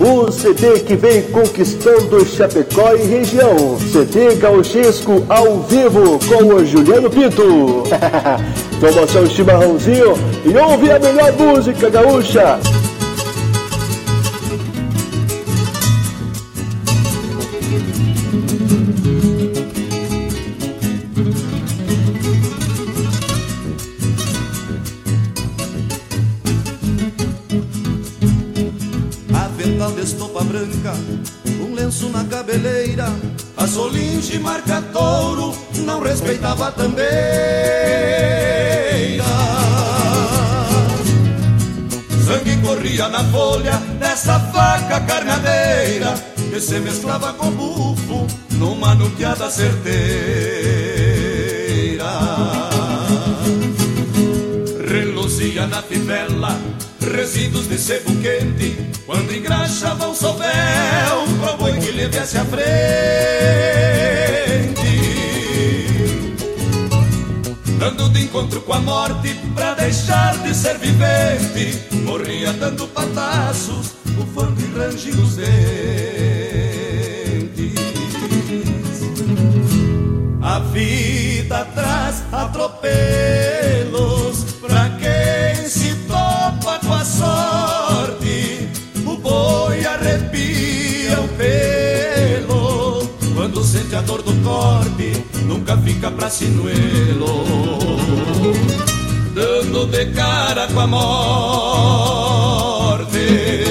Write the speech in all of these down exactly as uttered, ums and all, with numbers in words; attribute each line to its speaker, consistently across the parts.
Speaker 1: o C D que vem conquistando Chapecó e região. C D gauchesco ao vivo com o Juliano Pinto. Toma seu chimarrãozinho e ouve a melhor música gaúcha.
Speaker 2: De estopa branca, um lenço na cabeleira, a solinge marca touro, não respeitava a tambeira. Sangue corria na folha dessa faca carneadeira, que se mesclava com bufo numa nuqueada certeira. Reluzia na fivela resíduos de sebo quente, quando engraxava o sol véu pro boi que lhe viesse à frente. Dando de encontro com a morte pra deixar de ser vivente, morria dando pataços, bufando e rangindo os dentes. A vida traz atropelos pra quem se topa com a sorte. O boi arrepia o pelo quando sente a dor do corte, nunca fica pra sinuelo, dando de cara com a morte.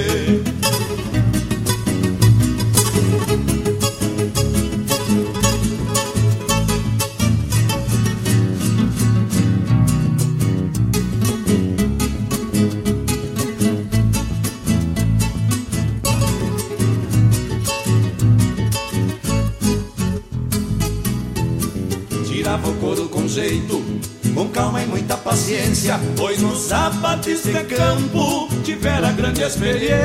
Speaker 2: Tirava o couro com jeito, com calma e muita paciência, pois nos abates de campo tivera grande experiência.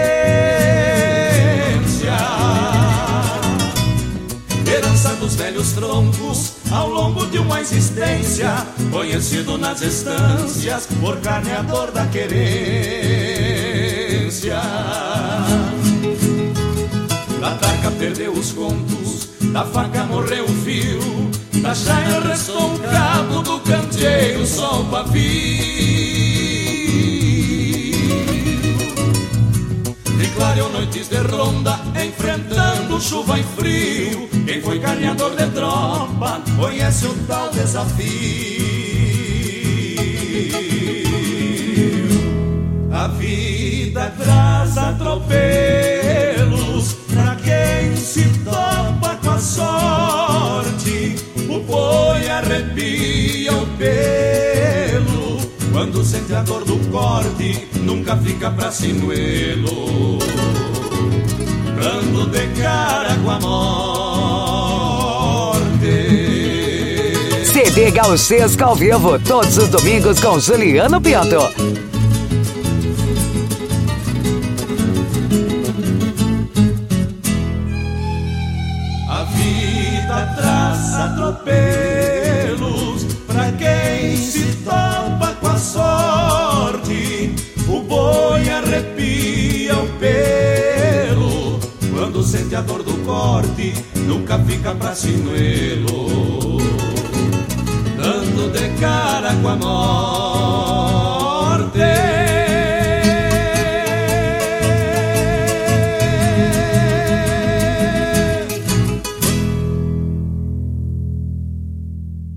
Speaker 2: Herança dos velhos troncos ao longo de uma existência, conhecido nas estâncias por carneador da querência. Da taca perdeu os contos, da faca morreu o fio, da chaia restou um cabo, do candeeiro só o pavio. E clareou noites de ronda, enfrentando chuva e frio. Quem foi carneador de tropa conhece o tal desafio. A vida traz atropelos pra quem se topa com a sorte. O boi arrepia o pelo quando sente a dor do corte, nunca fica pra sinuelo, dando de cara com a morte.
Speaker 3: C D Gauchesco ao vivo, todos os domingos com Juliano Pinto.
Speaker 2: Atropelos pra quem se topa com a sorte. O boi arrepia o pelo quando sente a dor do corte, nunca fica pra sinuelo, dando de cara com a morte.